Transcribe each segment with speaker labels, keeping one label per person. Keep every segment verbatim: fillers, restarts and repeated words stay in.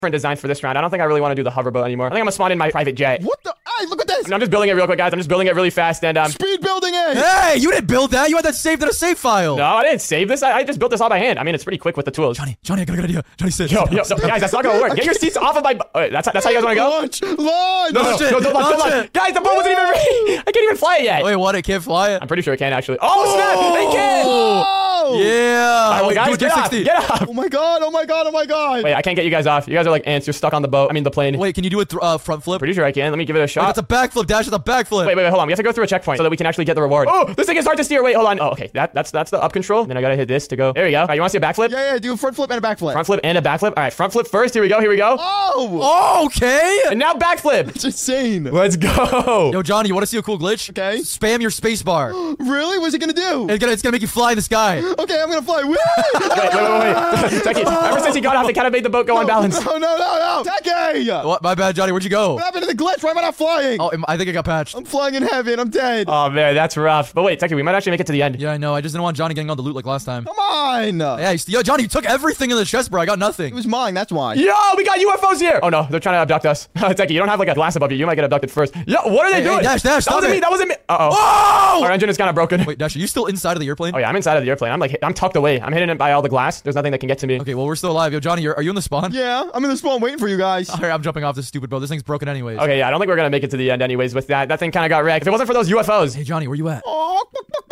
Speaker 1: different designs for this round. I don't think I really want to do the hoverboat anymore. I think I'm gonna spawn in my private jet.
Speaker 2: What the? Hey, look at this.
Speaker 1: And I'm just building it real quick, guys. I'm just building it really fast and um.
Speaker 2: Speed building it.
Speaker 3: Hey, you didn't build that. You had that saved in a save file.
Speaker 1: No, I didn't save this. I, I just built this all by hand. I mean, it's pretty quick with the tools.
Speaker 3: Johnny, Johnny, I got a good idea. Johnny, sit.
Speaker 1: Yo, yo, no, guys, that's not gonna work. Get your seats off of my. Uh, that's that's how you guys want to go.
Speaker 2: Launch, launch.
Speaker 1: No, no, no, no, don't launch, don't launch. Guys, the boat wasn't even ready. I can't even fly it yet.
Speaker 3: Wait, what? It can't fly it?
Speaker 1: I'm pretty sure it can actually. Oh, snap! They can.
Speaker 2: Oh.
Speaker 3: Yeah.
Speaker 1: All right,
Speaker 3: Wait,
Speaker 1: guys,
Speaker 3: do a
Speaker 1: get off.
Speaker 3: three sixty.
Speaker 1: Get off.
Speaker 2: Oh my god, oh my god, oh my god.
Speaker 1: Wait, I can't get you guys off. You guys are like ants. You're stuck on the boat. I mean, the plane.
Speaker 3: Wait, can you do a th uh, front flip?
Speaker 1: Pretty sure I can. Let me give it a
Speaker 3: Wait,
Speaker 1: shot.
Speaker 3: that's a backflip, Dash. That's a backflip.
Speaker 1: Wait, wait, wait, hold on. We have to go through a checkpoint so that we can actually get the reward. Oh, this thing is hard to steer. Wait, hold on. Oh, okay. That that's that's the up control. Then I gotta hit this to go. There we go. All right, you want to see a backflip?
Speaker 2: Yeah, yeah, do a front flip and a back flip.
Speaker 1: Front flip and a backflip. All right, front flip first. Here we go. Here we go.
Speaker 2: Oh!
Speaker 3: Okay.
Speaker 1: And now backflip.
Speaker 2: It's insane.
Speaker 1: Let's go.
Speaker 3: Yo, Johnny, you want to see a cool glitch?
Speaker 2: Okay.
Speaker 3: Spam your space bar.
Speaker 2: Really? What's it gonna do?
Speaker 3: It's gonna, it's gonna make you fly in the sky.
Speaker 2: Okay, I'm gonna fly. Woo!
Speaker 1: Wait, wait, wait, wait. Techie, ever since he got off, they kind of made the boat go on balance.
Speaker 2: No, no, no, no. Techie!
Speaker 3: What? My bad, Johnny. Where'd you go?
Speaker 2: What happened to the glitch? Why am I not flying?
Speaker 3: Oh, I think I got patched.
Speaker 2: I'm flying in heaven. I'm dead.
Speaker 1: Oh, man, that's rough. But wait, Techie, we might actually make it to the end.
Speaker 3: Yeah, I know. I just didn't want Johnny getting all the loot like last time.
Speaker 2: Come on.
Speaker 3: Yeah, you, yo, Johnny, you took everything in the chest, bro. I got
Speaker 2: It
Speaker 3: nothing.
Speaker 2: was mine. That's why.
Speaker 1: Yo, we got U F Os here. Oh, no, they're trying to abduct us. Techie, you don't have like a glass above you. You might get abducted first. Yo, what are they
Speaker 3: Hey,
Speaker 1: doing?
Speaker 3: hey, Dash, Dash,
Speaker 1: that
Speaker 3: stop
Speaker 1: wasn't
Speaker 3: it.
Speaker 1: me. That wasn't me. Uh-oh.
Speaker 3: Oh!
Speaker 1: Our engine is kind of broken.
Speaker 3: Wait, Dash, are you still inside of the airplane?
Speaker 1: Oh, yeah, I'm inside of the airplane. I'm like, I'm tucked away. I'm hidden it by all the glass. There's nothing that can get to me.
Speaker 3: Okay, well, we're still alive. Yo, Johnny, you're, are you in the spawn?
Speaker 2: Yeah, I'm in the spawn waiting for you guys.
Speaker 3: All right, I'm jumping off this stupid boat. This thing's broken anyways.
Speaker 1: Okay, yeah, I don't think we're gonna make it to the end anyways with that. That thing kind of got wrecked. If it wasn't for those U F Os.
Speaker 3: Hey, Johnny, where you at?
Speaker 2: Oh,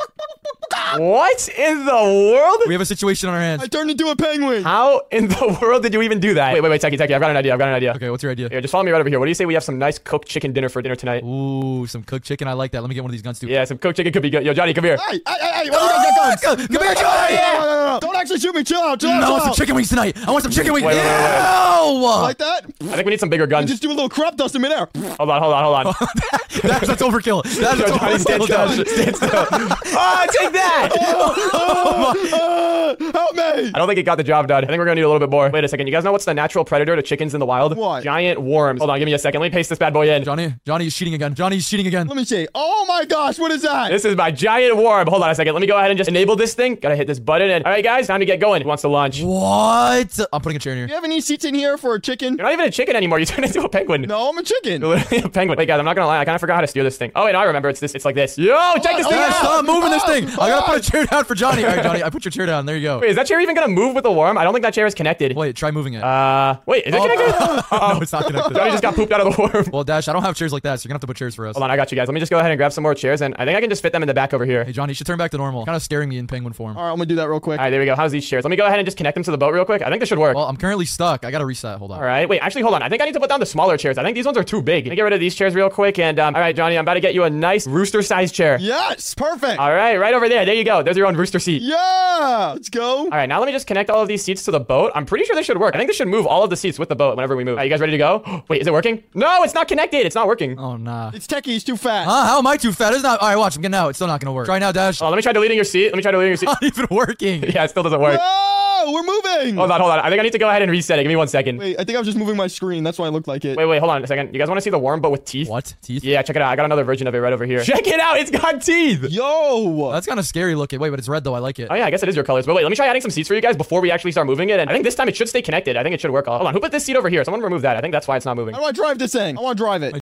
Speaker 1: What in the world?
Speaker 3: We have a situation on our hands.
Speaker 2: I turned into a penguin.
Speaker 1: How in the world did you even do that? Wait, wait, wait, Techie, Techie, I've got an idea. I've got an idea.
Speaker 3: Okay, what's your idea?
Speaker 1: Here, just follow me right over here. What do you say we have some nice cooked chicken dinner for dinner tonight?
Speaker 3: Ooh, some cooked chicken. I like that. Let me get one of these guns too.
Speaker 1: Yeah, some cooked chicken could be good. Yo, Johnny, come here.
Speaker 2: Hey, hey, hey, hey, why you guys got guns?
Speaker 3: Come here, Johnny!
Speaker 2: No, no, no, no. Don't actually shoot me. Chill out, chill out,
Speaker 3: No, I
Speaker 2: chill
Speaker 3: want some
Speaker 2: out.
Speaker 3: chicken wings tonight. I want some chicken wings.
Speaker 1: Wait, wait, wait, wait, wait.
Speaker 3: Ew!
Speaker 2: Like that?
Speaker 1: I think we need some bigger guns.
Speaker 2: Just do a little crop dust in midair.
Speaker 1: Hold on, hold on, hold on.
Speaker 3: That's, that's overkill. That's
Speaker 1: Yo, Johnny, stand
Speaker 3: overkill.
Speaker 1: still. Stand still. Oh, take that!
Speaker 2: Uh, help me.
Speaker 1: I don't think it got the job done. I think we're gonna need a little bit more. Wait a second. You guys know what's the natural predator to chickens in the wild?
Speaker 2: What?
Speaker 1: Giant worms. Hold on, give me a second. Let me paste this bad boy in.
Speaker 3: Johnny, Johnny is cheating again. Johnny is cheating again.
Speaker 2: Let me see. Oh my gosh, what is that?
Speaker 1: This is my giant worm. Hold on a second. Let me go ahead and just enable this thing. Gotta hit this button. And all right, guys, time to get going. Who wants to launch? You're
Speaker 3: What? I'm putting a chair in
Speaker 2: Do
Speaker 3: here.
Speaker 2: you have any seats in here for a chicken?
Speaker 1: not even a chicken anymore. You turned into a penguin.
Speaker 2: No, I'm a chicken.
Speaker 1: You're literally a penguin. Wait, guys, I'm not gonna lie. I kind of forgot how to steer this thing. Oh, wait, no, I remember. It's this. It's like this. Yo, check this
Speaker 2: Oh,
Speaker 1: thing
Speaker 3: Yeah,
Speaker 1: out.
Speaker 3: stop moving this thing. I gotta
Speaker 2: Oh.
Speaker 3: put a chair down for Johnny. All right, Johnny, I put your chair down. There you go.
Speaker 1: Wait, is that chair even gonna move with the worm? I don't think that chair is connected.
Speaker 3: Wait, try moving it.
Speaker 1: Uh, wait, is it
Speaker 3: Oh.
Speaker 1: connected?
Speaker 3: No, it's not connected.
Speaker 1: Johnny just got pooped out of the worm.
Speaker 3: Well, Dash, I don't have chairs like that, so you're gonna have to put chairs for us.
Speaker 1: Hold on, I got you guys. Let me just go ahead and grab some more chairs, and I think I can just fit them in the back over here.
Speaker 3: Hey, Johnny, you should turn back to normal. Kind of staring me in penguin form.
Speaker 2: All right, I'm gonna do that real quick.
Speaker 1: All right, there we go. How's these chairs? Let me go ahead and just connect them to the boat real quick. I think this should work.
Speaker 3: Well, I'm currently stuck. I gotta reset. Hold on.
Speaker 1: All right, wait, actually, hold on. I think I need to put down the smaller chairs. I think these ones are too big. Let me get rid of these chairs real quick, and um, all right, Johnny, I'm about to get you a nice rooster-sized chair.
Speaker 2: Yes, perfect.
Speaker 1: All right, right over there. There you go. There's your own rooster seat.
Speaker 2: Yeah, let's go.
Speaker 1: All right, now let me just connect all of these seats to the boat. I'm pretty sure this should work. I think this should move all of the seats with the boat whenever we move. Are you guys ready to go? Wait, is it working? No, it's not connected. It's not working.
Speaker 3: Oh, nah.
Speaker 2: It's Techie, he's too fat.
Speaker 3: Huh? How am I too fat? It's not. All right, watch. I'm getting out. It's still not gonna work. Try now, Dash.
Speaker 1: Oh, let me try deleting your seat. Let me try deleting your seat.
Speaker 3: Not even working.
Speaker 1: Yeah, it still doesn't work.
Speaker 2: No, we're moving.
Speaker 1: Hold on, hold on. I think I need to go ahead and reset it. Give me one second. Wait,
Speaker 2: Wait, I think I was just moving my screen. That's why it looked like it.
Speaker 1: wait, hold on a second. You guys want to see the worm, but with teeth?
Speaker 3: What? Teeth?
Speaker 1: Yeah, check it out. I got another version of it right over here. Check it out. It's got teeth.
Speaker 2: Yo.
Speaker 3: That's kind of scary looking. Wait, but it's red though. I like it.
Speaker 1: Oh yeah, I guess it is your colors. But wait, let me try adding some seats for you guys before we actually start moving it. And I think this time it should stay connected. I think it should work. Hold on, who put this seat over here? Someone remove that. I think that's why it's not moving.
Speaker 2: How do I drive this thing? I want to drive it.